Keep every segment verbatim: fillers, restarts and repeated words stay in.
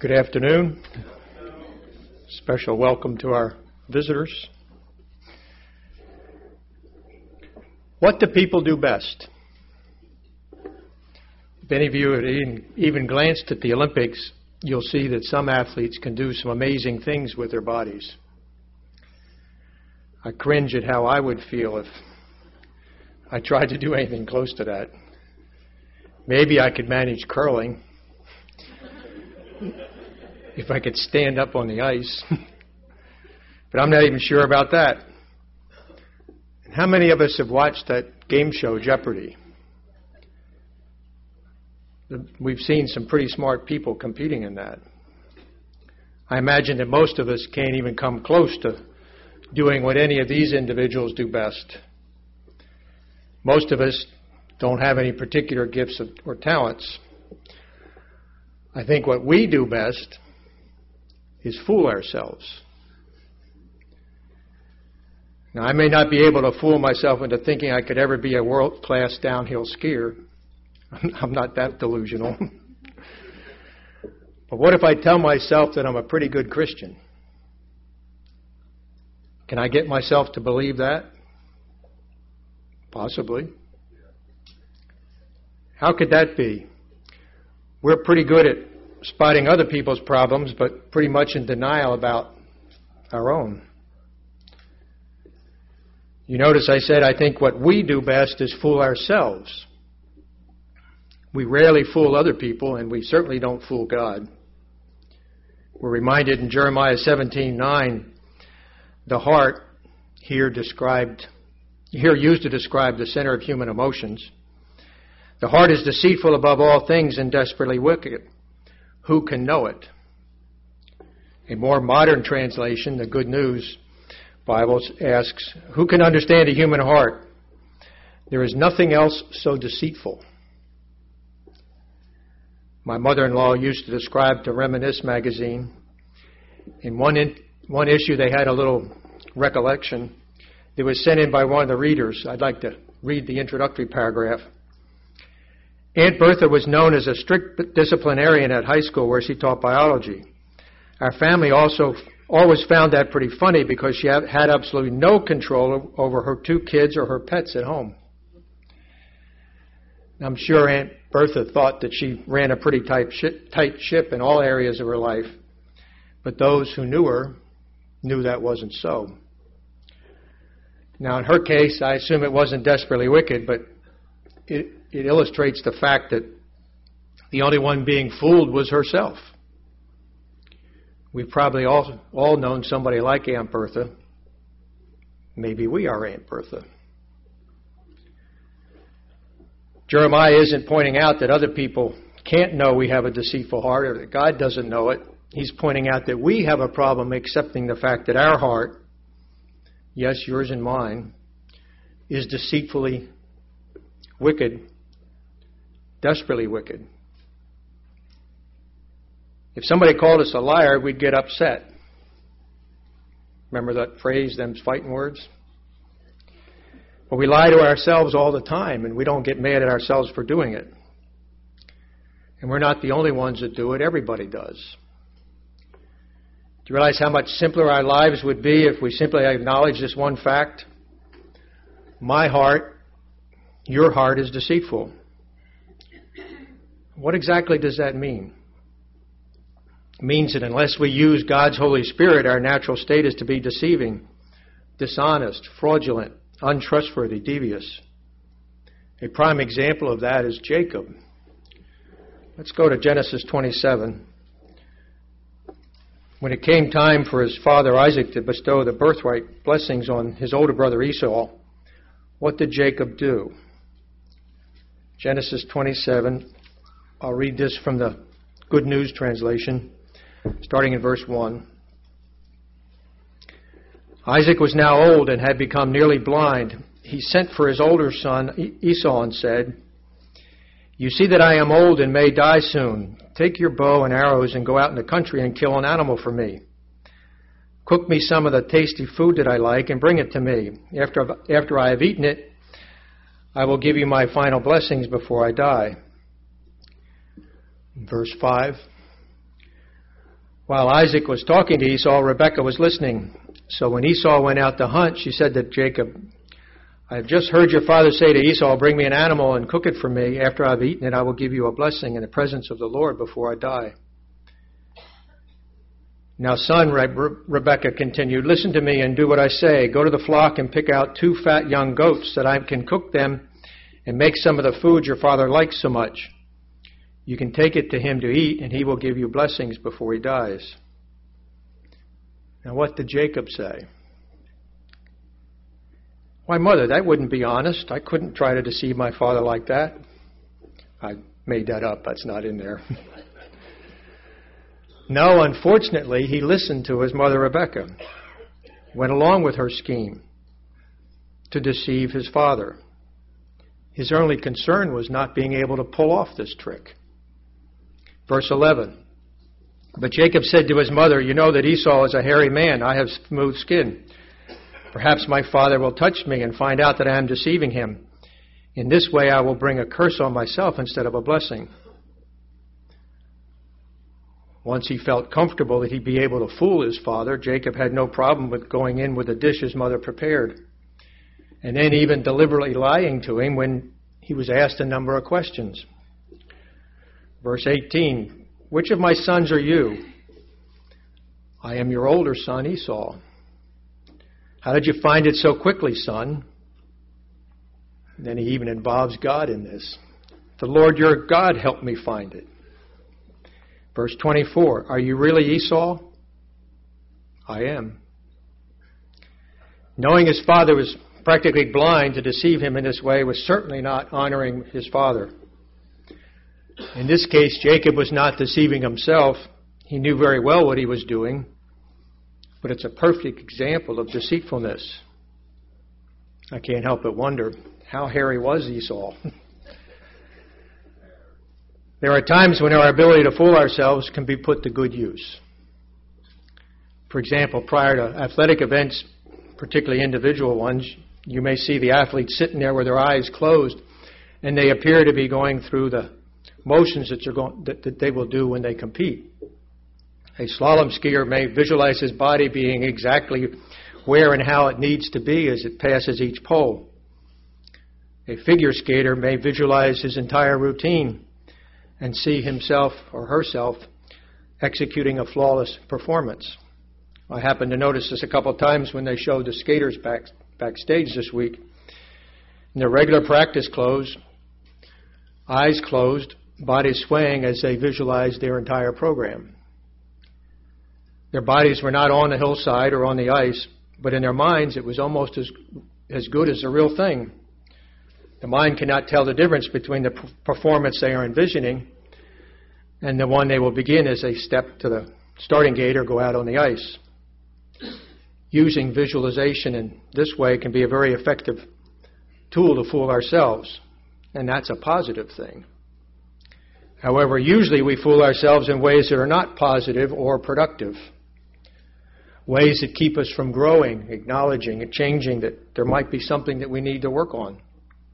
Good afternoon. Special welcome to our visitors. What do people do best? If any of you have even, even glanced at the Olympics, you'll see that some athletes can do some amazing things with their bodies. I cringe at how I would feel if I tried to do anything close to that. Maybe I could manage curling if I could stand up on the ice. But I'm not even sure about that. And how many of us have watched that game show, Jeopardy? We've seen some pretty smart people competing in that. I imagine that most of us can't even come close to doing what any of these individuals do best. Most of us don't have any particular gifts or talents. I think what we do best is fool ourselves. Now, I may not be able to fool myself into thinking I could ever be a world-class downhill skier. I'm not that delusional. But what if I tell myself that I'm a pretty good Christian? Can I get myself to believe that? Possibly. How could that be? We're pretty good at spotting other people's problems, but pretty much in denial about our own. You notice I said I think what we do best is fool ourselves. We rarely fool other people, and we certainly don't fool God. We're reminded in Jeremiah seventeen nine, the heart here described, here used to describe the center of human emotions. The heart is deceitful above all things and desperately wicked. Who can know it? A more modern translation, the Good News Bible, asks, who can understand a human heart? There is nothing else so deceitful. My mother-in-law used to describe to Reminisce magazine. In one, in, one issue, they had a little recollection. It was sent in by one of the readers. I'd like to read the introductory paragraph. Aunt Bertha was known as a strict disciplinarian at high school where she taught biology. Our family also always found that pretty funny because she had absolutely no control over her two kids or her pets at home. I'm sure Aunt Bertha thought that she ran a pretty tight ship in all areas of her life, but those who knew her knew that wasn't so. Now, in her case, I assume it wasn't desperately wicked, but it, it illustrates the fact that the only one being fooled was herself. We've probably all, all known somebody like Aunt Bertha. Maybe we are Aunt Bertha. Jeremiah isn't pointing out that other people can't know we have a deceitful heart or that God doesn't know it. He's pointing out that we have a problem accepting the fact that our heart, yes, yours and mine, is deceitfully wicked, desperately wicked. If somebody called us a liar, we'd get upset. Remember that phrase, them's fighting words? But we lie to ourselves all the time, and we don't get mad at ourselves for doing it. And we're not the only ones that do it. Everybody does. Do you realize how much simpler our lives would be if we simply acknowledge this one fact? My heart, your heart is deceitful. What exactly does that mean? It means that unless we use God's Holy Spirit, our natural state is to be deceiving, dishonest, fraudulent, untrustworthy, devious. A prime example of that is Jacob. Let's go to Genesis twenty-seven. When it came time for his father Isaac to bestow the birthright blessings on his older brother Esau, what did Jacob do? Genesis twenty-seven. I'll read this from the Good News translation, starting in verse one. Isaac was now old and had become nearly blind. He sent for his older son Esau and said, "You see that I am old and may die soon. Take your bow and arrows and go out in the country and kill an animal for me. Cook me some of the tasty food that I like and bring it to me. After, after I have eaten it, I will give you my final blessings before I die." Verse five. While Isaac was talking to Esau, Rebekah was listening. So when Esau went out to hunt, she said to Jacob, I have just heard your father say to Esau, bring me an animal and cook it for me. After I've eaten it, I will give you a blessing in the presence of the Lord before I die. Now, son, Re- Rebekah continued, listen to me and do what I say. Go to the flock and pick out two fat young goats that I can cook them and make some of the food your father likes so much. You can take it to him to eat, and he will give you blessings before he dies. Now, what did Jacob say? Why, mother, that wouldn't be honest. I couldn't try to deceive my father like that. I made that up. That's not in there. No, unfortunately, he listened to his mother Rebekah, went along with her scheme to deceive his father. His only concern was not being able to pull off this trick. Verse eleven. But Jacob said to his mother, you know that Esau is a hairy man. I have smooth skin. Perhaps my father will touch me and find out that I am deceiving him. In this way I will bring a curse on myself instead of a blessing. Once he felt comfortable that he'd be able to fool his father, Jacob had no problem with going in with the dish his mother prepared, and then even deliberately lying to him when he was asked a number of questions. Verse eighteen, which of my sons are you? I am your older son, Esau. How did you find it so quickly, son? And then he even involves God in this. The Lord your God helped me find it. Verse twenty-four, are you really Esau? I am. Knowing his father was practically blind, to deceive him in this way was certainly not honoring his father. In this case, Jacob was not deceiving himself. He knew very well what he was doing, but it's a perfect example of deceitfulness. I can't help but wonder, how hairy was Esau? There are times when our ability to fool ourselves can be put to good use. For example, prior to athletic events, particularly individual ones, you may see the athletes sitting there with their eyes closed, and they appear to be going through the motions that, you're going, that, that they will do when they compete. A slalom skier may visualize his body being exactly where and how it needs to be as it passes each pole. A figure skater may visualize his entire routine and see himself or herself executing a flawless performance. I happened to notice this a couple of times when they showed the skaters back, backstage this week. In their regular practice clothes, eyes closed, bodies swaying as they visualized their entire program. Their bodies were not on the hillside or on the ice, but in their minds it was almost as, as good as the real thing. The mind cannot tell the difference between the performance they are envisioning and the one they will begin as they step to the starting gate or go out on the ice. Using visualization in this way can be a very effective tool to fool ourselves, and that's a positive thing. However, usually we fool ourselves in ways that are not positive or productive, ways that keep us from growing, acknowledging, and changing that there might be something that we need to work on.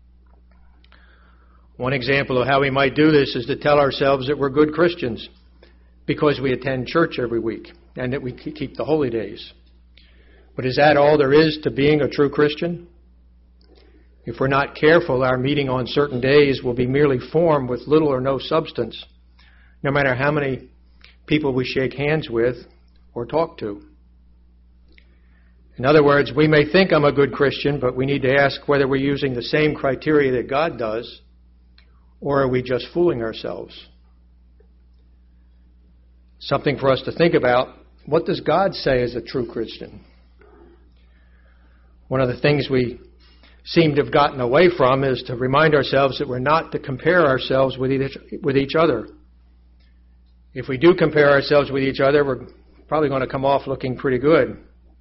One example of how we might do this is to tell ourselves that we're good Christians because we attend church every week and that we keep the holy days. But is that all there is to being a true Christian? If we're not careful, our meeting on certain days will be merely form with little or no substance, no matter how many people we shake hands with or talk to. In other words, we may think I'm a good Christian, but we need to ask whether we're using the same criteria that God does, or are we just fooling ourselves? Something for us to think about. What does God say is a true Christian? One of the things we seem to have gotten away from is to remind ourselves that we're not to compare ourselves with each, with each other. If we do compare ourselves with each other, we're probably going to come off looking pretty good.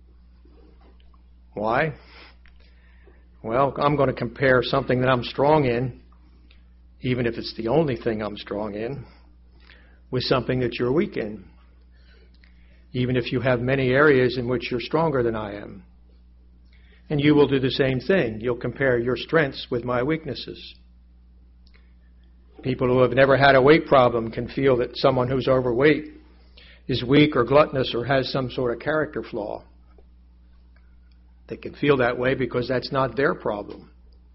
Why? Well, I'm going to compare something that I'm strong in, even if it's the only thing I'm strong in, with something that you're weak in, even if you have many areas in which you're stronger than I am. And you will do the same thing. You'll compare your strengths with my weaknesses. People who have never had a weight problem can feel that someone who's overweight is weak or gluttonous or has some sort of character flaw. They can feel that way because that's not their problem.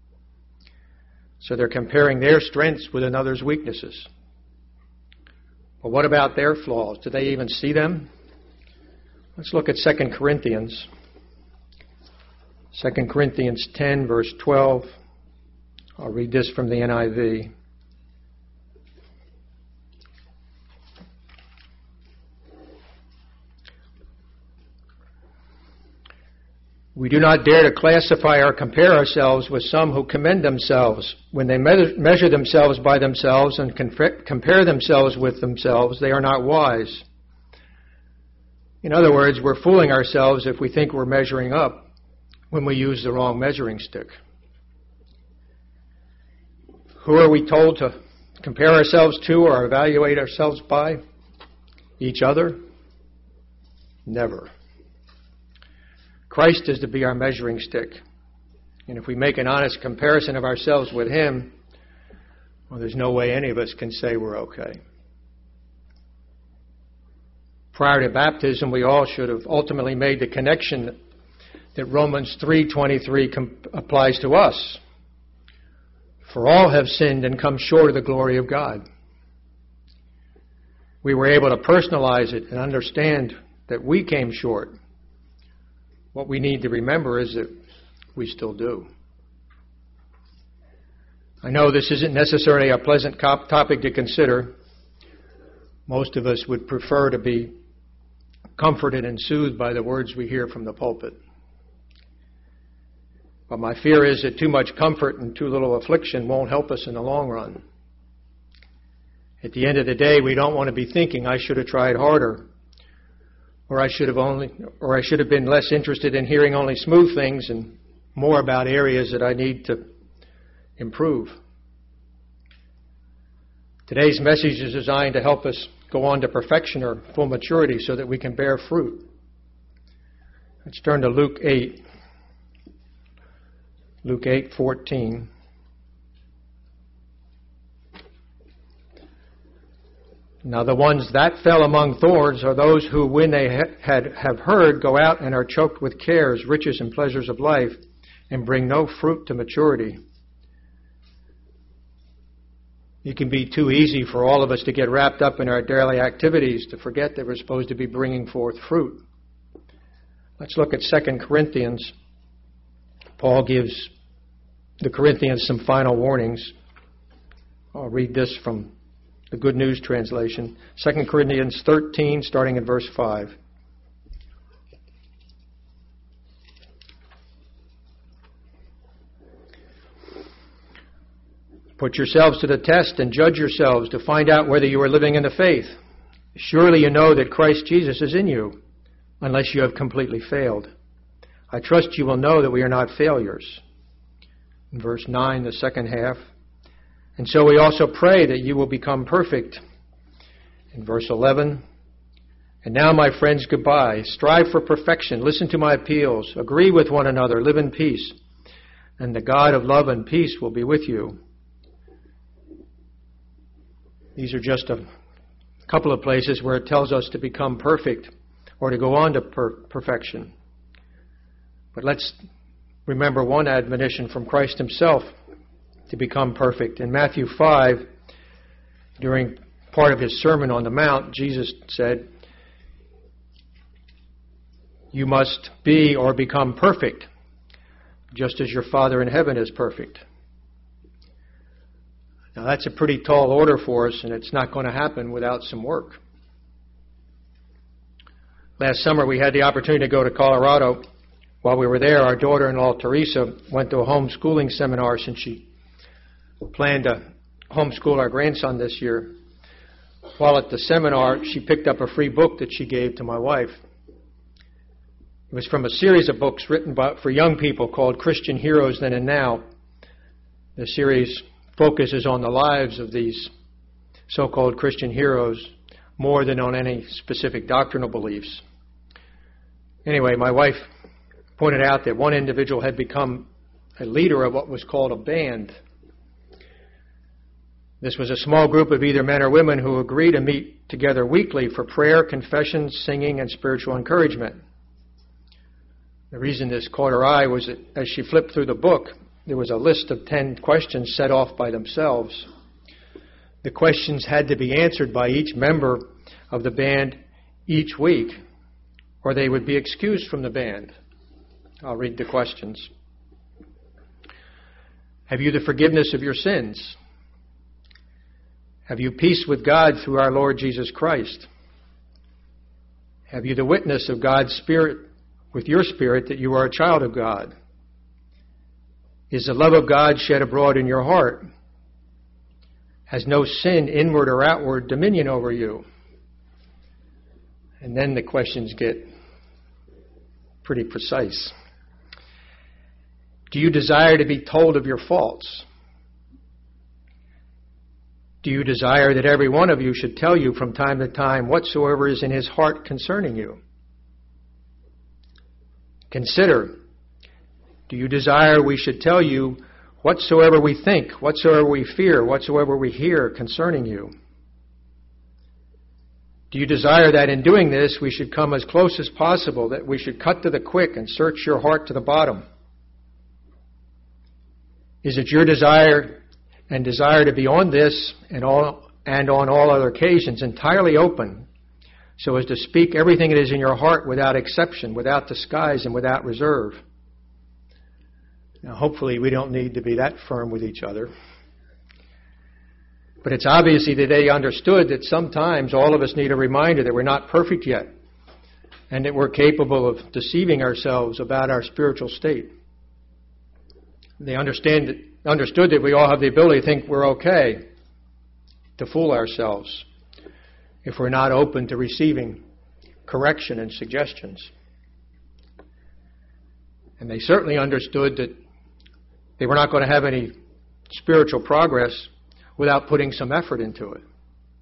So they're comparing their strengths with another's weaknesses. Well, what about their flaws? Do they even see them? Let's look at Second Corinthians. Second Corinthians ten, verse twelve. I'll read this from the N I V. We do not dare to classify or compare ourselves with some who commend themselves. When they me- measure themselves by themselves and conf- compare themselves with themselves, they are not wise. In other words, we're fooling ourselves if we think we're measuring up when we use the wrong measuring stick. Who are we told to compare ourselves to or evaluate ourselves by? Each other? Never. Christ is to be our measuring stick. And if we make an honest comparison of ourselves with Him, well, there's no way any of us can say we're okay. Prior to baptism, we all should have ultimately made the connection that Romans three twenty-three com- applies to us. For all have sinned and come short of the glory of God. We were able to personalize it and understand that we came short. What we need to remember is that we still do. I know this isn't necessarily a pleasant topic to consider. Most of us would prefer to be comforted and soothed by the words we hear from the pulpit. But my fear is that too much comfort and too little affliction won't help us in the long run. At the end of the day, we don't want to be thinking, I should have tried harder. Or I should have only, or I should have been less interested in hearing only smooth things and more about areas that I need to improve. Today's message is designed to help us go on to perfection or full maturity so that we can bear fruit. Let's turn to Luke eight. Luke eight fourteen. Now the ones that fell among thorns are those who, when they ha- had have heard, go out and are choked with cares, riches, and pleasures of life, and bring no fruit to maturity. It can be too easy for all of us to get wrapped up in our daily activities to forget that we're supposed to be bringing forth fruit. Let's look at Second Corinthians. Paul gives the Corinthians some final warnings. I'll read this from the Good News Translation. Second Corinthians thirteen, starting in verse five. Put yourselves to the test and judge yourselves to find out whether you are living in the faith. Surely you know that Christ Jesus is in you, unless you have completely failed. I trust you will know that we are not failures. In verse nine, the second half. And so we also pray that you will become perfect. In verse eleven, and now, my friends, goodbye. Strive for perfection. Listen to my appeals. Agree with one another. Live in peace. And the God of love and peace will be with you. These are just a couple of places where it tells us to become perfect or to go on to per- perfection. But let's remember one admonition from Christ Himself to become perfect. In Matthew five, during part of His Sermon on the Mount, Jesus said, you must be or become perfect, just as your Father in heaven is perfect. Now that's a pretty tall order for us, and it's not going to happen without some work. Last summer we had the opportunity to go to Colorado. While we were there, our daughter-in-law, Teresa, went to a homeschooling seminar since she planned to homeschool our grandson this year. While at the seminar, she picked up a free book that she gave to my wife. It was from a series of books written by, for young people called Christian Heroes Then and Now. The series focuses on the lives of these so-called Christian heroes more than on any specific doctrinal beliefs. Anyway, my wife pointed out that one individual had become a leader of what was called a band. This was a small group of either men or women who agreed to meet together weekly for prayer, confession, singing, and spiritual encouragement. The reason this caught her eye was that as she flipped through the book, there was a list of ten questions set off by themselves. The questions had to be answered by each member of the band each week, or they would be excused from the band. I'll read the questions. Have you the forgiveness of your sins? Have you peace with God through our Lord Jesus Christ? Have you the witness of God's Spirit with your spirit that you are a child of God? Is the love of God shed abroad in your heart? Has no sin, inward or outward, dominion over you? And then the questions get pretty precise. Do you desire to be told of your faults? Do you desire that every one of you should tell you from time to time whatsoever is in his heart concerning you? Consider, do you desire we should tell you whatsoever we think, whatsoever we fear, whatsoever we hear concerning you? Do you desire that in doing this we should come as close as possible, that we should cut to the quick and search your heart to the bottom? Is it your desire and desire to be on this and all and on all other occasions entirely open, so as to speak everything that is in your heart without exception, without disguise, and without reserve? Now, hopefully we don't need to be that firm with each other. But it's obviously that they understood that sometimes all of us need a reminder that we're not perfect yet, and that we're capable of deceiving ourselves about our spiritual state. They understand that understood that we all have the ability to think we're okay, to fool ourselves, if we're not open to receiving correction and suggestions. And they certainly understood that they were not going to have any spiritual progress without putting some effort into it.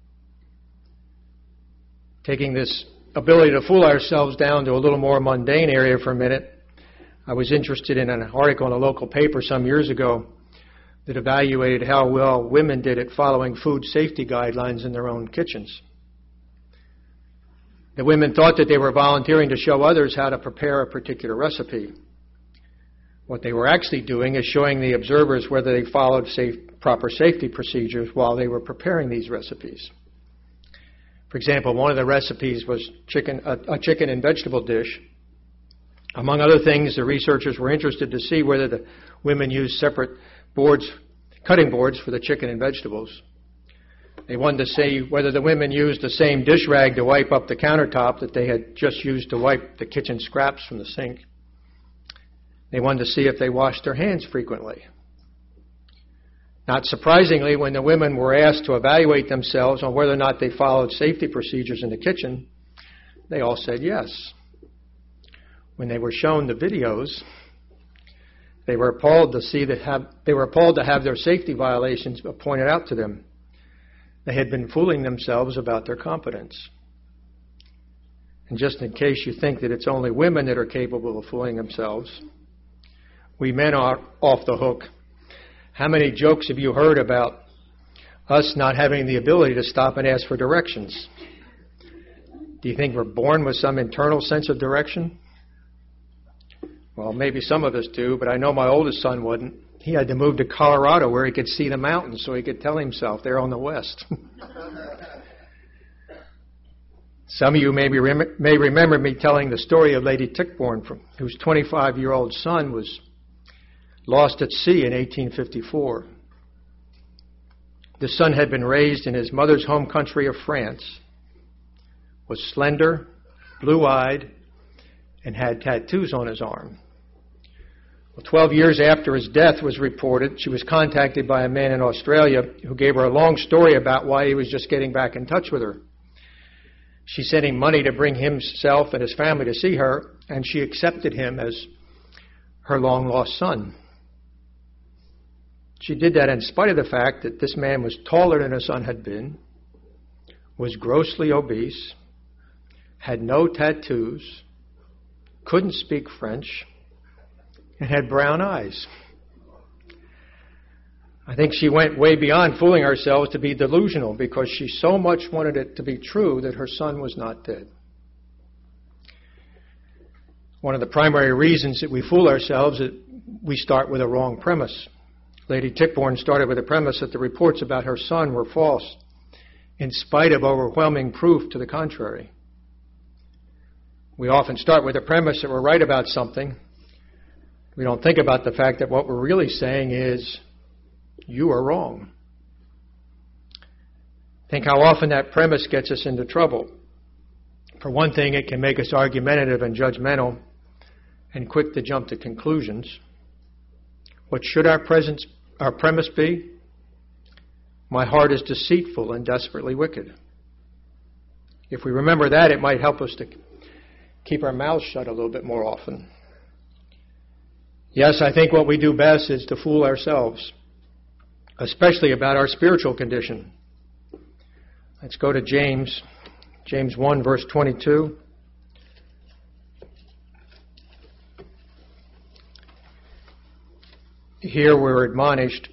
Taking this ability to fool ourselves down to a little more mundane area for a minute, I was interested in an article in a local paper some years ago that evaluated how well women did at following food safety guidelines in their own kitchens. The women thought that they were volunteering to show others how to prepare a particular recipe. What they were actually doing is showing the observers whether they followed safe, proper safety procedures while they were preparing these recipes. For example, one of the recipes was chicken, a, a chicken and vegetable dish. Among other things, the researchers were interested to see whether the women used separate boards, cutting boards for the chicken and vegetables. They wanted to see whether the women used the same dish rag to wipe up the countertop that they had just used to wipe the kitchen scraps from the sink. They wanted to see if they washed their hands frequently. Not surprisingly, when the women were asked to evaluate themselves on whether or not they followed safety procedures in the kitchen, they all said yes. When they were shown the videos, they were appalled to see that have, they were appalled to have their safety violations pointed out to them. They had been fooling themselves about their competence. And just in case you think that it's only women that are capable of fooling themselves, we men are off the hook. How many jokes have you heard about us not having the ability to stop and ask for directions? Do you think we're born with some internal sense of direction? Well, maybe some of us do, but I know my oldest son wouldn't. He had to move to Colorado where he could see the mountains so he could tell himself they're on the west. Some of you may, be, may remember me telling the story of Lady Tichborne, from, whose twenty-five-year-old son was lost at sea in eighteen fifty-four. The son had been raised in his mother's home country of France, was slender, blue-eyed, and had tattoos on his arm. Well, twelve years after his death was reported, she was contacted by a man in Australia who gave her a long story about why he was just getting back in touch with her. She sent him money to bring himself and his family to see her, and she accepted him as her long-lost son. She did that in spite of the fact that this man was taller than her son had been, was grossly obese, had no tattoos, couldn't speak French, and had brown eyes. I think she went way beyond fooling ourselves to be delusional because she so much wanted it to be true that her son was not dead. One of the primary reasons that we fool ourselves is that we start with a wrong premise. Lady Tichborne started with the premise that the reports about her son were false, in spite of overwhelming proof to the contrary. We often start with the premise that we're right about something. We don't think about the fact that what we're really saying is, you are wrong. Think how often that premise gets us into trouble. For one thing, it can make us argumentative and judgmental and quick to jump to conclusions. What should our presence, our premise be? My heart is deceitful and desperately wicked. If we remember that, it might help us to keep our mouths shut a little bit more often. Yes, I think what we do best is to fool ourselves, especially about our spiritual condition. Let's go to James, James one, verse twenty-two. Here we're admonished,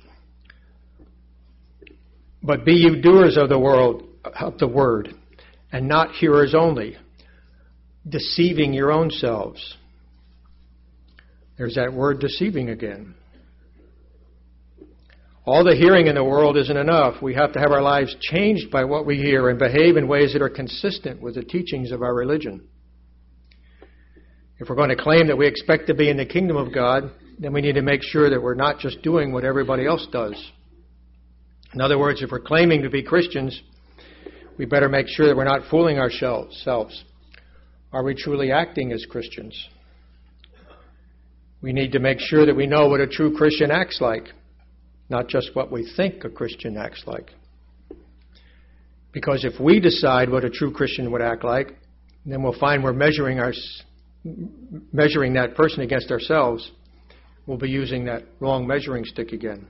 but be you doers of the world, of the word, and not hearers only, deceiving your own selves. There's that word deceiving again. All the hearing in the world isn't enough. We have to have our lives changed by what we hear and behave in ways that are consistent with the teachings of our religion. If we're going to claim that we expect to be in the kingdom of God, then we need to make sure that we're not just doing what everybody else does. In other words, if we're claiming to be Christians, we better make sure that we're not fooling ourselves. Are we truly acting as Christians? We need to make sure that we know what a true Christian acts like, not just what we think a Christian acts like. Because if we decide what a true Christian would act like, then we'll find we're measuring our, measuring that person against ourselves. We'll be using that wrong measuring stick again.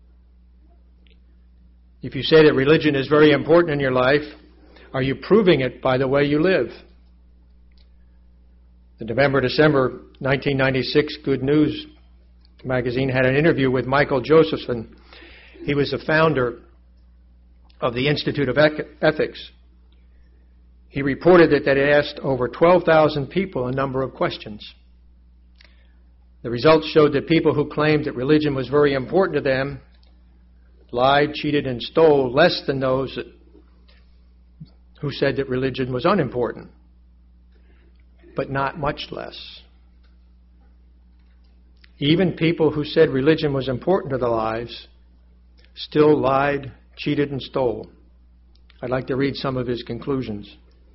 If you say that religion is very important in your life, are you proving it by the way you live? The November-December nineteen ninety-six Good News magazine had an interview with Michael Josephson. He was the founder of the Institute of Ethics. He reported that they asked over twelve thousand people a number of questions. The results showed that people who claimed that religion was very important to them lied, cheated, and stole less than those that, who said that religion was unimportant, but not much less. Even people who said religion was important to their lives still lied, cheated, and stole. I'd like to read some of his conclusions.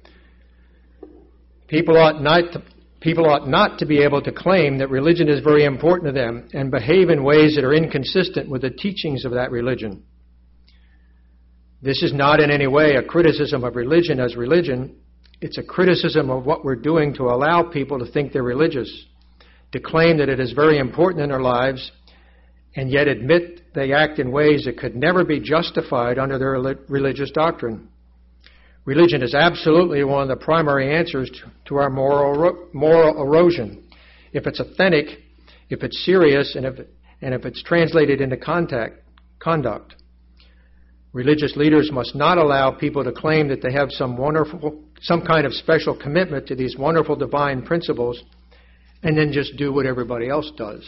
People ought not to, people ought not to be able to claim that religion is very important to them and behave in ways that are inconsistent with the teachings of that religion. This is not in any way a criticism of religion as religion. It's a criticism of what we're doing to allow people to think they're religious, to claim that it is very important in their lives, and yet admit they act in ways that could never be justified under their religious doctrine. Religion is absolutely one of the primary answers to, to our moral moral erosion. If it's authentic, if it's serious, and if and if it's translated into contact, conduct. Religious leaders must not allow people to claim that they have some wonderful, some kind of special commitment to these wonderful divine principles and then just do what everybody else does.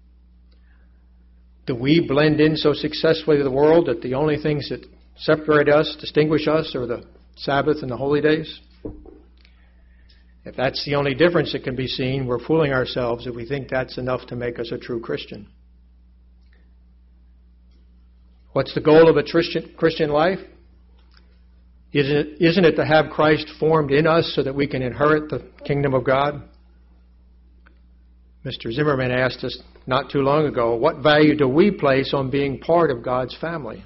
Do we blend in so successfully to the world that the only things that separate us, distinguish us, are the Sabbath and the holy days? If that's the only difference that can be seen, we're fooling ourselves if we think that's enough to make us a true Christian. What's the goal of a Christian life? Isn't it, isn't it to have Christ formed in us so that we can inherit the kingdom of God? Mister Zimmerman asked us not too long ago, what value do we place on being part of God's family?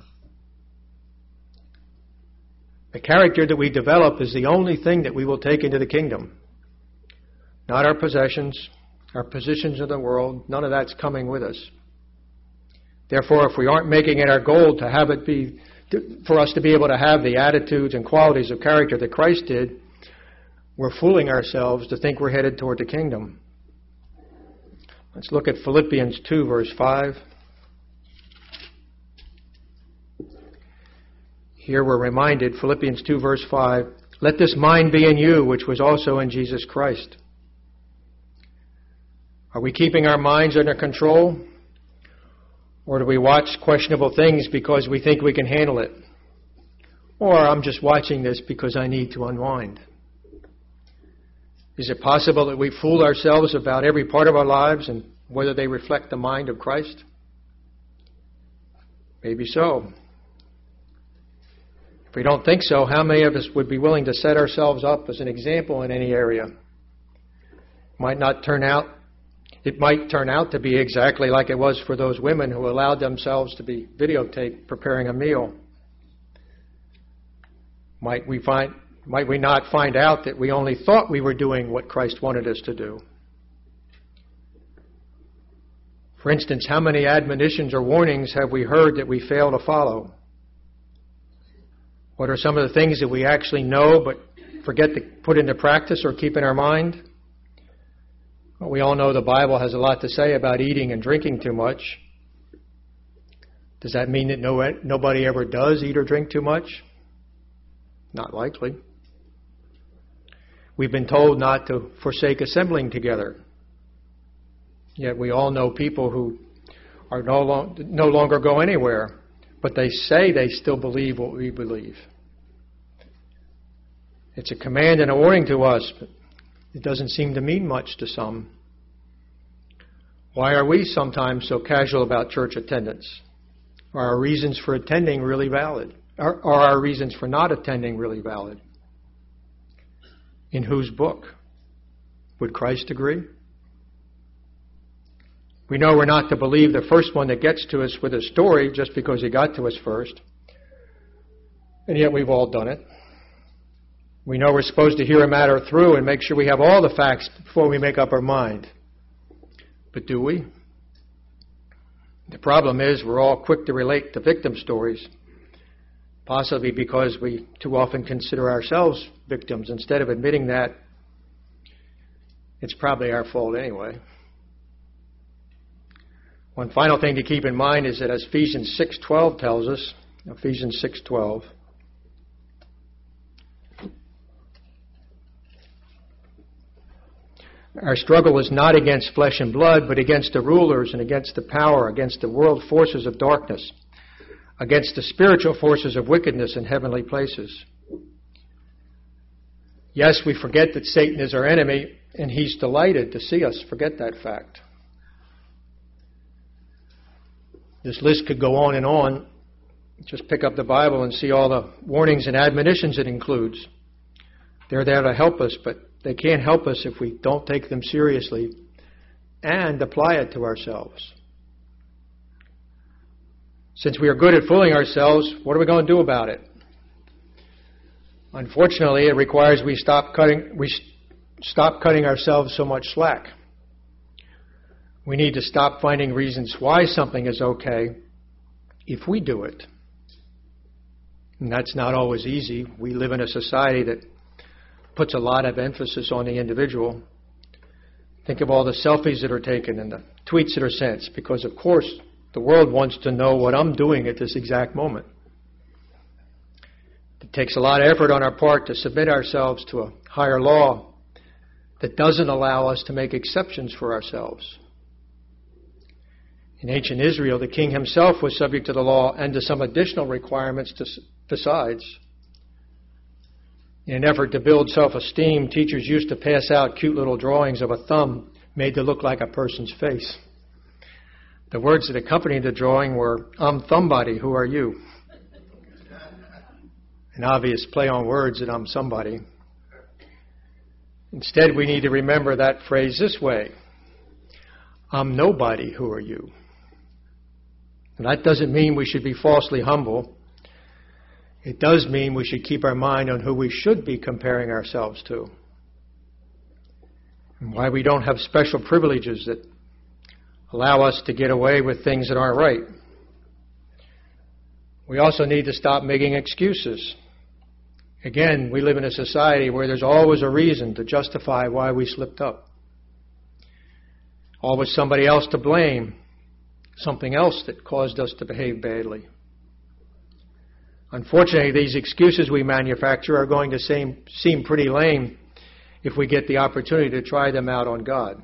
The character that we develop is the only thing that we will take into the kingdom. Not our possessions, our positions in the world. None of that's coming with us. Therefore, if we aren't making it our goal to have it be, to, for us to be able to have the attitudes and qualities of character that Christ did, we're fooling ourselves to think we're headed toward the kingdom. Let's look at Philippians two, verse five. Here we're reminded, Philippians two verse five, let this mind be in you, which was also in Jesus Christ. Are we keeping our minds under control? Or do we watch questionable things because we think we can handle it? Or I'm just watching this because I need to unwind. Is it possible that we fool ourselves about every part of our lives and whether they reflect the mind of Christ? Maybe so. If we don't think so, how many of us would be willing to set ourselves up as an example in any area? Might not turn out, it might turn out to be exactly like it was for those women who allowed themselves to be videotaped preparing a meal. Might we find, might we not find out that we only thought we were doing what Christ wanted us to do? For instance, how many admonitions or warnings have we heard that we fail to follow? What are some of the things that we actually know but forget to put into practice or keep in our mind? Well, we all know the Bible has a lot to say about eating and drinking too much. Does that mean that no, nobody ever does eat or drink too much? Not likely. We've been told not to forsake assembling together. Yet we all know people who are no, long, no longer go anywhere, but they say they still believe what we believe. It's a command and a warning to us, but it doesn't seem to mean much to some. Why are we sometimes so casual about church attendance? Are our reasons for attending really valid? Are, are our reasons for not attending really valid? In whose book? Would Christ agree? We know we're not to believe the first one that gets to us with a story just because he got to us first. And yet we've all done it. We know we're supposed to hear a matter through and make sure we have all the facts before we make up our mind. But do we? The problem is we're all quick to relate to victim stories, possibly because we too often consider ourselves victims instead of admitting that it's probably our fault anyway. One final thing to keep in mind is that as Ephesians six twelve tells us, Ephesians six twelve, our struggle is not against flesh and blood, but against the rulers and against the power, against the world forces of darkness, against the spiritual forces of wickedness in heavenly places. Yes, we forget that Satan is our enemy, and he's delighted to see us forget that fact. This list could go on and on. Just pick up the Bible and see all the warnings and admonitions it includes. They're there to help us, but they can't help us if we don't take them seriously and apply it to ourselves. Since we are good at fooling ourselves, what are we going to do about it? Unfortunately, it requires we stop cutting we stop cutting ourselves so much slack. We need to stop finding reasons why something is okay if we do it. And that's not always easy. We live in a society that puts a lot of emphasis on the individual. Think of all the selfies that are taken and the tweets that are sent, because of course the world wants to know what I'm doing at this exact moment. It takes a lot of effort on our part to submit ourselves to a higher law that doesn't allow us to make exceptions for ourselves. In ancient Israel, the king himself was subject to the law and to some additional requirements to, besides. In an effort to build self-esteem, teachers used to pass out cute little drawings of a thumb made to look like a person's face. The words that accompanied the drawing were, "I'm thumbody, who are you?" An obvious play on words that I'm somebody. Instead, we need to remember that phrase this way: I'm nobody, who are you? And that doesn't mean we should be falsely humble. It does mean we should keep our mind on who we should be comparing ourselves to, and why we don't have special privileges that allow us to get away with things that aren't right. We also need to stop making excuses. Again, we live in a society where there's always a reason to justify why we slipped up. Always somebody else to blame, something else that caused us to behave badly. Unfortunately, these excuses we manufacture are going to seem, seem pretty lame if we get the opportunity to try them out on God.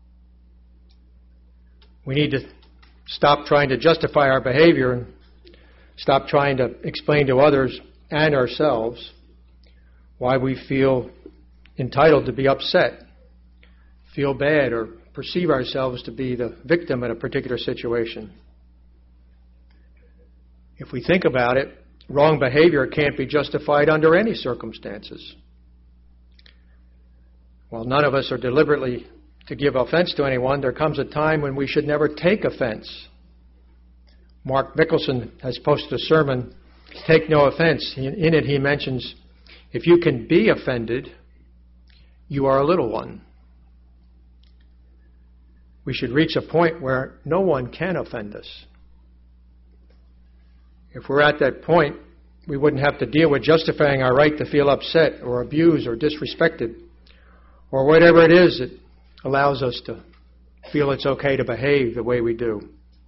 We need to stop trying to justify our behavior and stop trying to explain to others and ourselves why we feel entitled to be upset, feel bad, or perceive ourselves to be the victim in a particular situation. If we think about it, wrong behavior can't be justified under any circumstances. While none of us are deliberately to give offense to anyone, there comes a time when we should never take offense. Mark Mickelson has posted a sermon, Take No Offense. In it he mentions, if you can be offended, you are a little one. We should reach a point where no one can offend us. If we're at that point, we wouldn't have to deal with justifying our right to feel upset or abused or disrespected or whatever it is that allows us to feel it's okay to behave the way we do.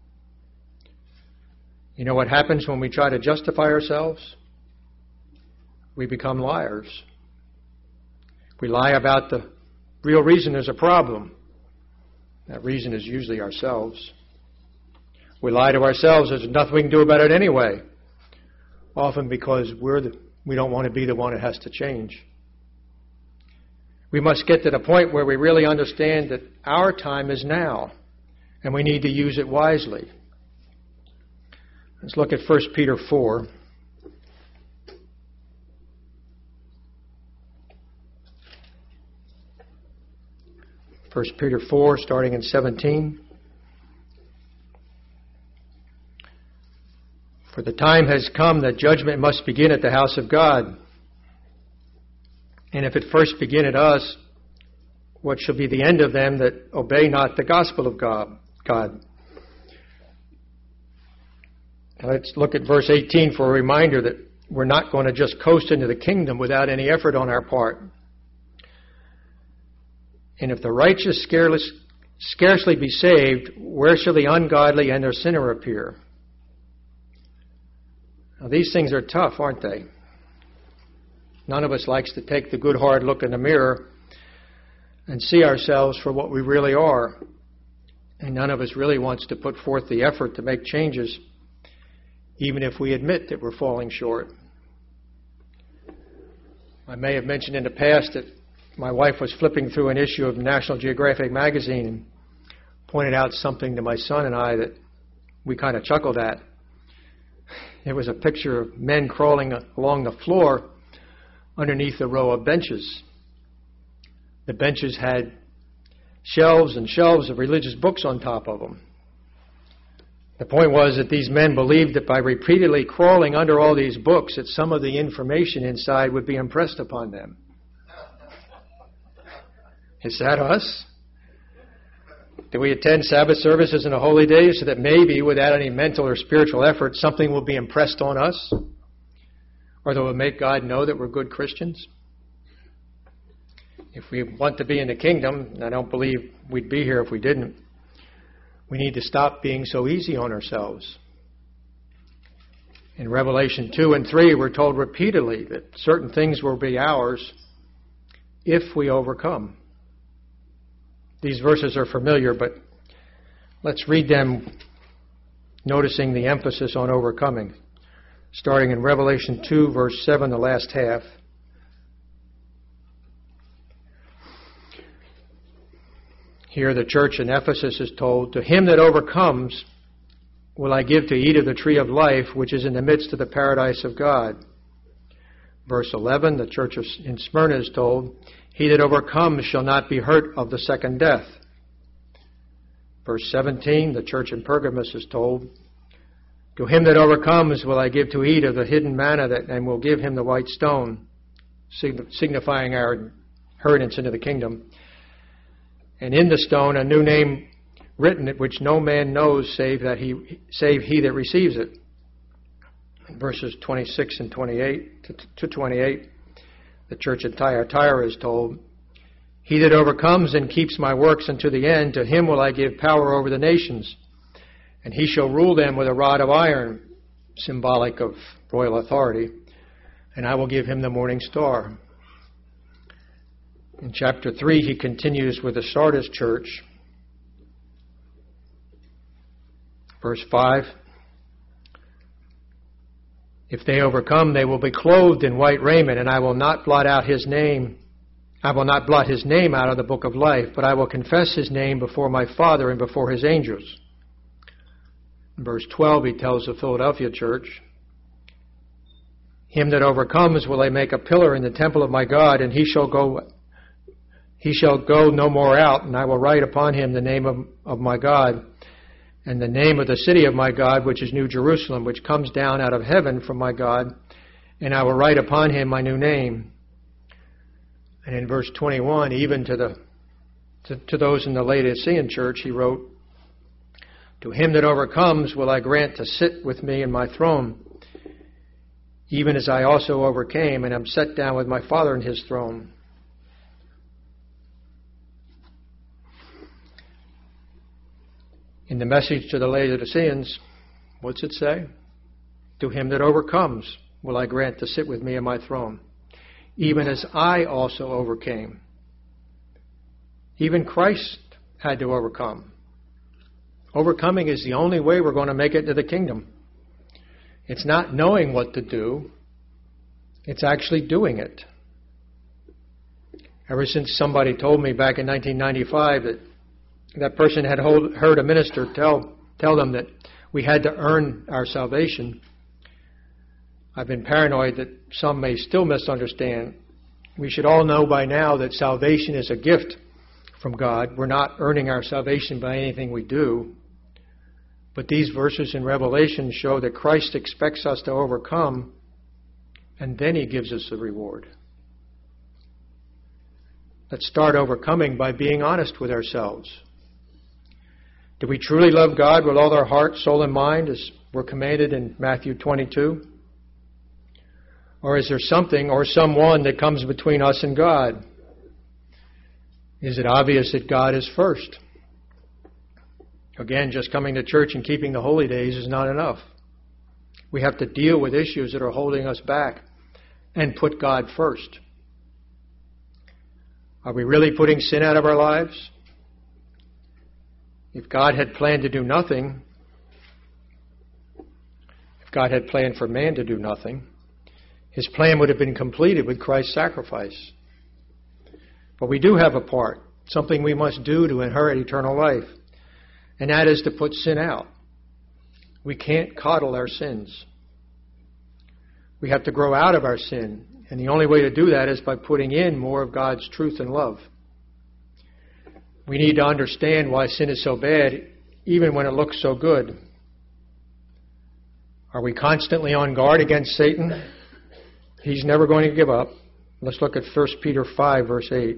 You know what happens when we try to justify ourselves? We become liars. We lie about the real reason there's a problem. That reason is usually ourselves. We lie to ourselves, there's nothing we can do about it anyway. Often because we're the, we don't want to be the one that has to change. We must get to the point where we really understand that our time is now, and we need to use it wisely. Let's look at First Peter four. First Peter four, starting in seventeen. For the time has come that judgment must begin at the house of God. And if it first begin at us, what shall be the end of them that obey not the gospel of God? God. Let's look at verse eighteen for a reminder that we're not going to just coast into the kingdom without any effort on our part. And if the righteous scarcely be saved, where shall the ungodly and their sinner appear? Now, these things are tough, aren't they? None of us likes to take the good hard look in the mirror and see ourselves for what we really are. And none of us really wants to put forth the effort to make changes, even if we admit that we're falling short. I may have mentioned in the past that my wife was flipping through an issue of National Geographic magazine and pointed out something to my son and I that we kind of chuckled at. It was a picture of men crawling along the floor underneath a row of benches. The benches had shelves and shelves of religious books on top of them. The point was that these men believed that by repeatedly crawling under all these books, that some of the information inside would be impressed upon them. Is that us? Do we attend Sabbath services and the holy days so that maybe without any mental or spiritual effort something will be impressed on us? Or that will make God know that we're good Christians? If we want to be in the kingdom, and I don't believe we'd be here if we didn't, we need to stop being so easy on ourselves. In Revelation two and three, we're told repeatedly that certain things will be ours if we overcome. These verses are familiar, but let's read them noticing the emphasis on overcoming. Starting in Revelation two, verse seven, the last half. Here the church in Ephesus is told, to him that overcomes will I give to eat of the tree of life, which is in the midst of the paradise of God. Verse eleven, the church in Smyrna is told, he that overcomes shall not be hurt of the second death. Verse seventeen, the church in Pergamos is told, to him that overcomes will I give to eat of the hidden manna, that, and will give him the white stone, signifying our inheritance into the kingdom. And in the stone a new name written, it which no man knows save that he save he that receives it. In verses twenty-six and twenty-eight to twenty-eight, the church at Thyatira is told, he that overcomes and keeps my works unto the end, to him will I give power over the nations, and he shall rule them with a rod of iron, symbolic of royal authority. And I will give him the morning star. In chapter three, he continues with the Sardis church. Verse five. If they overcome, they will be clothed in white raiment, and I will not blot out his name. I will not blot his name out of the book of life, but I will confess his name before my Father and before his angels. In verse twelve, he tells the Philadelphia church, him that overcomes will I make a pillar in the temple of my God, and he shall go he shall go no more out, and I will write upon him the name of, of my God, and the name of the city of my God, which is New Jerusalem, which comes down out of heaven from my God, and I will write upon him my new name. And in verse twenty-one, even to the to, to those in the Laodicean church, he wrote, to him that overcomes will I grant to sit with me in my throne, even as I also overcame and am set down with my Father in his throne. In the message to the Laodiceans, what's it say? To him that overcomes will I grant to sit with me in my throne, even as I also overcame. Even Christ had to overcome. Overcoming is the only way we're going to make it to the kingdom. It's not knowing what to do. It's actually doing it. Ever since somebody told me back in nineteen ninety-five that that person had hold, heard a minister tell tell them that we had to earn our salvation, I've been paranoid that some may still misunderstand. We should all know by now that salvation is a gift from God. We're not earning our salvation by anything we do. But these verses in Revelation show that Christ expects us to overcome, and then he gives us the reward. Let's start overcoming by being honest with ourselves. Do we truly love God with all our heart, soul, and mind, as we're commanded in Matthew twenty-two? Or is there something or someone that comes between us and God? Is it obvious that God is first? Again, just coming to church and keeping the holy days is not enough. We have to deal with issues that are holding us back and put God first. Are we really putting sin out of our lives? If God had planned to do nothing, if God had planned for man to do nothing, his plan would have been completed with Christ's sacrifice. But we do have a part, something we must do to inherit eternal life, and that is to put sin out. We can't coddle our sins. We have to grow out of our sin, and the only way to do that is by putting in more of God's truth and love. We need to understand why sin is so bad, even when it looks so good. Are we constantly on guard against Satan? He's never going to give up. Let's look at First Peter five, verse eight.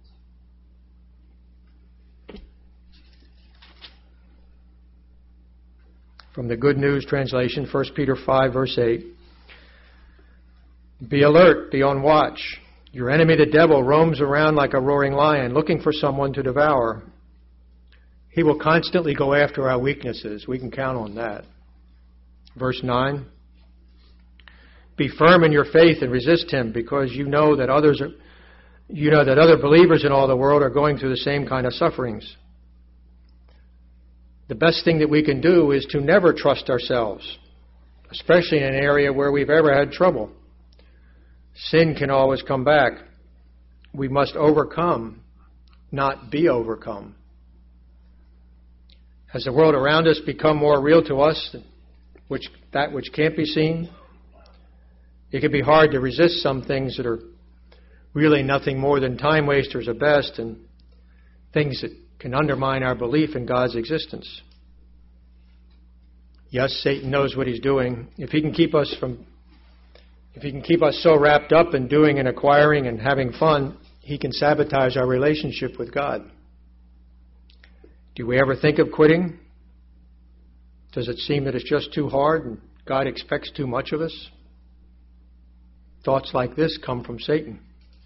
From the Good News translation, First Peter five, verse eight. Be alert, be on watch. Your enemy, the devil, roams around like a roaring lion, looking for someone to devour. He will constantly go after our weaknesses. We can count on that. Verse nine. Be firm in your faith and resist him, because you know that others are, you know that other believers in all the world are going through the same kind of sufferings. The best thing that we can do is to never trust ourselves, especially in an area where we've ever had trouble. Sin can always come back. We must overcome, not be overcome. Has the world around us become more real to us, which that which can't be seen? It can be hard to resist some things that are really nothing more than time wasters at best, and things that can undermine our belief in God's existence. Yes, Satan knows what he's doing. If he can keep us from If he can keep us so wrapped up in doing and acquiring and having fun, he can sabotage our relationship with God. Do we ever think of quitting? Does it seem that it's just too hard and God expects too much of us? Thoughts like this come from Satan.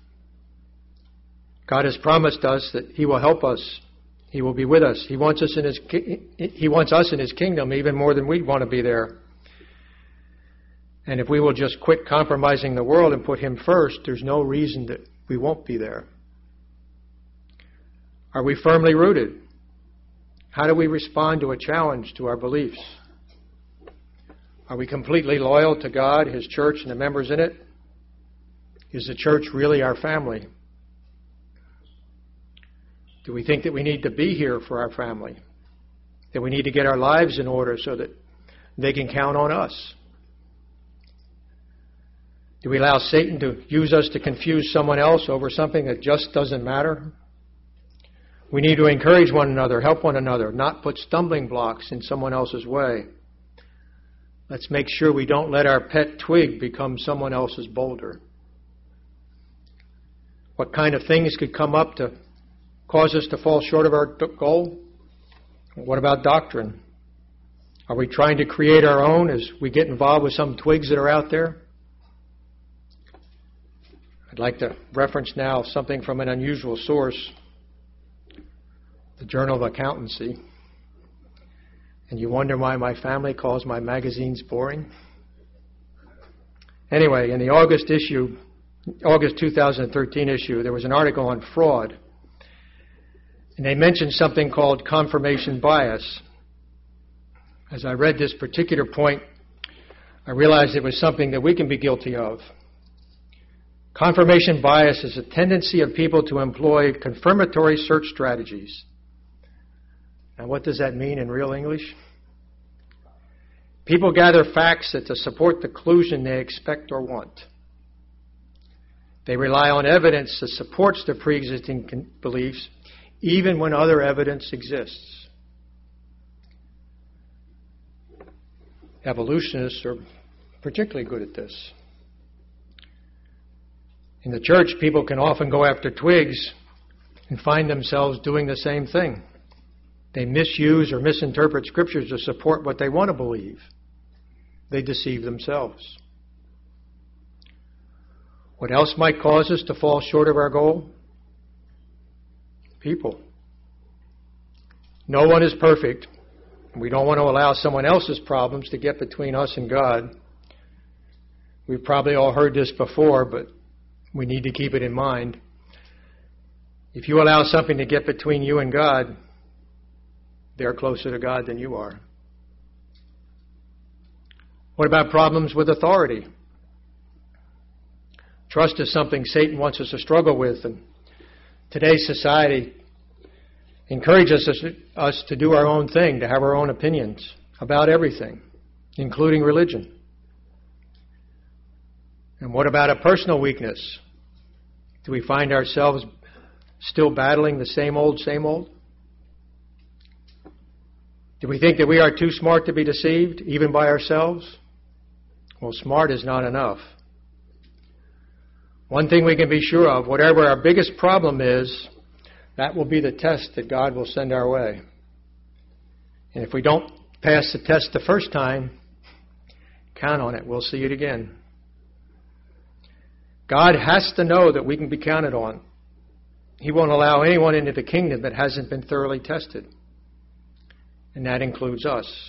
God has promised us that he will help us. He will be with us. He wants us in his, he wants us in his kingdom even more than we want to be there. And if we will just quit compromising the world and put Him first, there's no reason that we won't be there. Are we firmly rooted? How do we respond to a challenge to our beliefs? Are we completely loyal to God, His church, and the members in it? Is the church really our family? Do we think that we need to be here for our family? That we need to get our lives in order so that they can count on us? Do we allow Satan to use us to confuse someone else over something that just doesn't matter? We need to encourage one another, help one another, not put stumbling blocks in someone else's way. Let's make sure we don't let our pet twig become someone else's boulder. What kind of things could come up to cause us to fall short of our goal? What about doctrine? Are we trying to create our own as we get involved with some twigs that are out there? I'd like to reference now something from an unusual source, the Journal of Accountancy. And you wonder why my family calls my magazines boring? Anyway, in the August issue, August two thousand thirteen issue, there was an article on fraud. And they mentioned something called confirmation bias. As I read this particular point, I realized it was something that we can be guilty of. Confirmation bias is a tendency of people to employ confirmatory search strategies. Now, what does that mean in real English? People gather facts that to support the conclusion they expect or want. They rely on evidence that supports their pre-existing con- beliefs, even when other evidence exists. Evolutionists are particularly good at this. In the church, people can often go after twigs and find themselves doing the same thing. They misuse or misinterpret scriptures to support what they want to believe. They deceive themselves. What else might cause us to fall short of our goal? People. No one is perfect. We don't want to allow someone else's problems to get between us and God. We've probably all heard this before, but we need to keep it in mind. If you allow something to get between you and God, they're closer to God than you are. What about problems with authority? Trust is something Satan wants us to struggle with, and today's society encourages us, us to do our own thing, to have our own opinions about everything, including religion. And what about a personal weakness? Do we find ourselves still battling the same old, same old? Do we think that we are too smart to be deceived, even by ourselves? Well, smart is not enough. One thing we can be sure of, whatever our biggest problem is, that will be the test that God will send our way. And if we don't pass the test the first time, count on it. We'll see it again. God has to know that we can be counted on. He won't allow anyone into the kingdom that hasn't been thoroughly tested. And that includes us.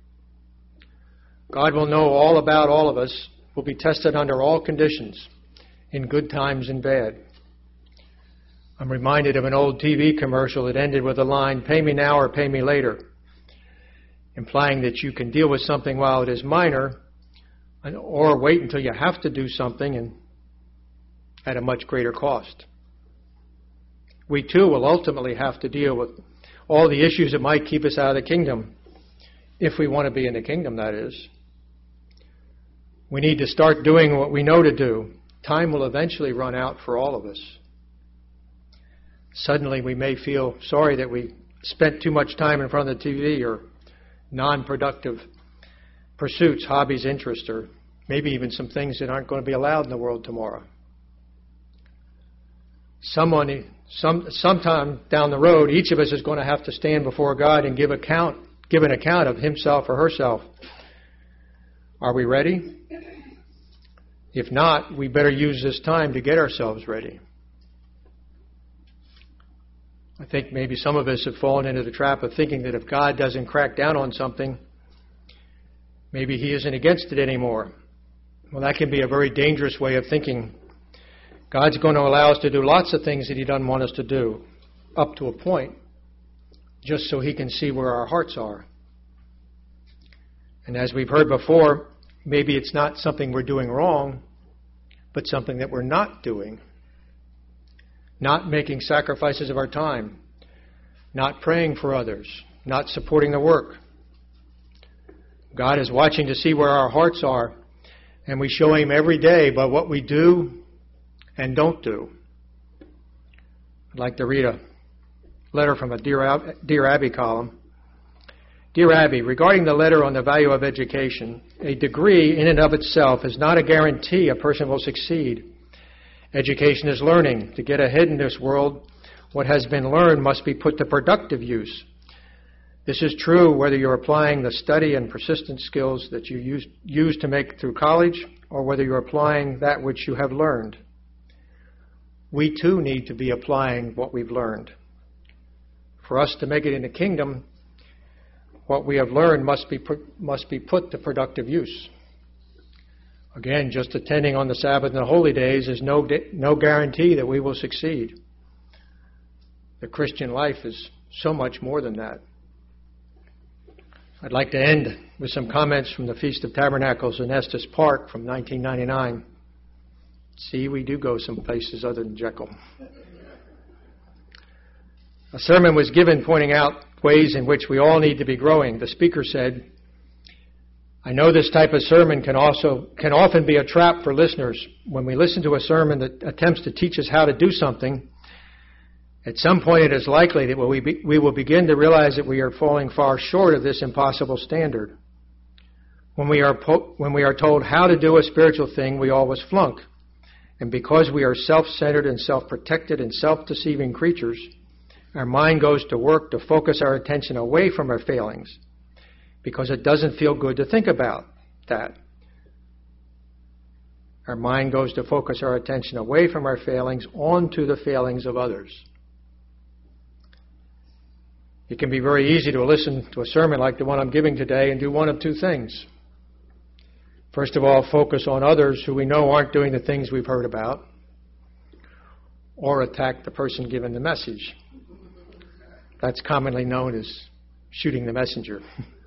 God will know all about all of us. We'll be tested under all conditions, in good times and bad. I'm reminded of an old T V commercial that ended with the line, "Pay me now or pay me later," implying that you can deal with something while it is minor, or wait until you have to do something and at a much greater cost. We too will ultimately have to deal with all the issues that might keep us out of the kingdom, if we want to be in the kingdom, that is. We need to start doing what we know to do. Time will eventually run out for all of us. Suddenly we may feel sorry that we spent too much time in front of the T V or non-productive pursuits, hobbies, interests, or maybe even some things that aren't going to be allowed in the world tomorrow. Someone, some, sometime down the road, each of us is going to have to stand before God and give account, give an account of himself or herself. Are we ready? If not, we better use this time to get ourselves ready. I think maybe some of us have fallen into the trap of thinking that if God doesn't crack down on something, maybe he isn't against it anymore. Well, that can be a very dangerous way of thinking. God's going to allow us to do lots of things that He doesn't want us to do, up to a point, just so He can see where our hearts are. And as we've heard before, maybe it's not something we're doing wrong, but something that we're not doing. Not making sacrifices of our time, not praying for others, not supporting the work. God is watching to see where our hearts are, and we show Him every day by what we do and don't do. I'd like to read a letter from a Dear, Ab- Dear Abby column. Dear Abby, regarding the letter on the value of education, a degree in and of itself is not a guarantee a person will succeed. Education is learning. To get ahead in this world, what has been learned must be put to productive use. This is true whether you're applying the study and persistent skills that you use, use to make it through college, or whether you're applying that which you have learned. We too need to be applying what we've learned. For us to make it in the kingdom, what we have learned must be put, must be put to productive use. Again, just attending on the Sabbath and the holy days is no, no guarantee that we will succeed. The Christian life is so much more than that. I'd like to end with some comments from the Feast of Tabernacles in Estes Park from nineteen ninety-nine. See, we do go some places other than Jekyll. A sermon was given pointing out ways in which we all need to be growing. The speaker said, I know this type of sermon can also can often be a trap for listeners. When we listen to a sermon that attempts to teach us how to do something, at some point it is likely that we, be, we will begin to realize that we are falling far short of this impossible standard. When we are po- when we are told how to do a spiritual thing, we always flunk. And because we are self-centered and self-protected and self-deceiving creatures, our mind goes to work to focus our attention away from our failings, because it doesn't feel good to think about that. Our mind goes to focus our attention away from our failings onto the failings of others. It can be very easy to listen to a sermon like the one I'm giving today and do one of two things. First of all, focus on others who we know aren't doing the things we've heard about, or attack the person giving the message. That's commonly known as shooting the messenger.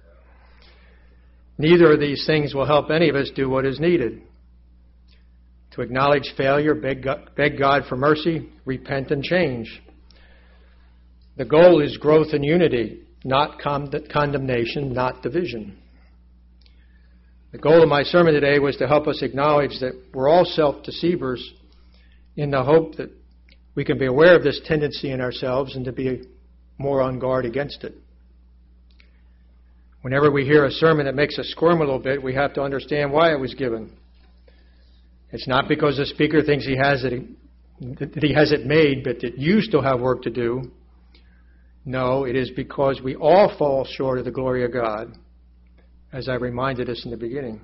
Neither of these things will help any of us do what is needed. To acknowledge failure, beg God, beg God for mercy, repent and change. The goal is growth and unity, not con- condemnation, not division. The goal of my sermon today was to help us acknowledge that we're all self-deceivers, in the hope that we can be aware of this tendency in ourselves and to be more on guard against it. Whenever we hear a sermon that makes us squirm a little bit, we have to understand why it was given. It's not because the speaker thinks he has it, that he has it made, but that you still have work to do. No, it is because we all fall short of the glory of God, as I reminded us in the beginning.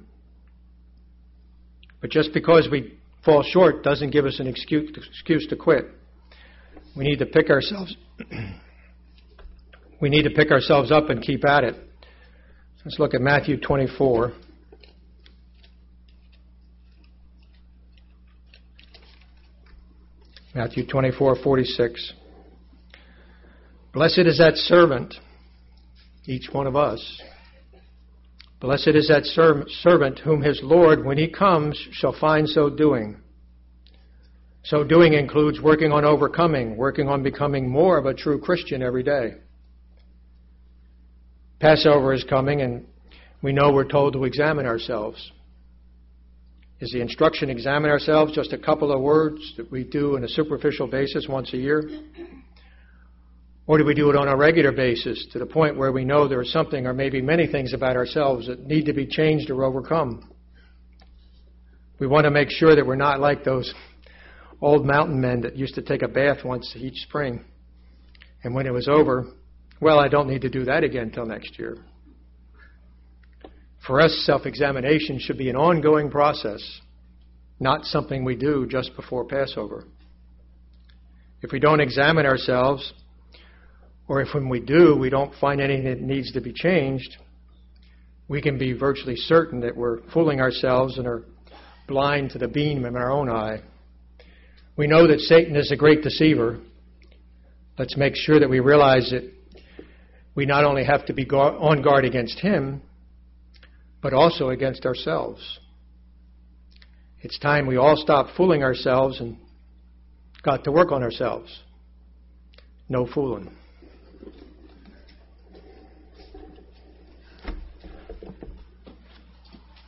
But just because we fall short doesn't give us an excuse, excuse to quit. We need to pick ourselves. we need to pick ourselves up and keep at it. Let's look at Matthew twenty-four. Matthew twenty-four, forty-six. Blessed is that servant, each one of us. Blessed is that ser- servant whom his Lord, when he comes, shall find so doing. So doing includes working on overcoming, working on becoming more of a true Christian every day. Passover is coming, and we know we're told to examine ourselves. Is the instruction examine ourselves just a couple of words that we do on a superficial basis once a year? Or do we do it on a regular basis to the point where we know there is something or maybe many things about ourselves that need to be changed or overcome? We want to make sure that we're not like those old mountain men that used to take a bath once each spring. And when it was over, well, I don't need to do that again until next year. For us, self-examination should be an ongoing process, not something we do just before Passover. If we don't examine ourselves, or if when we do, we don't find anything that needs to be changed, we can be virtually certain that we're fooling ourselves and are blind to the beam in our own eye. We know that Satan is a great deceiver. Let's make sure that we realize that we not only have to be on guard against him, but also against ourselves. It's time we all stop fooling ourselves and got to work on ourselves. No fooling.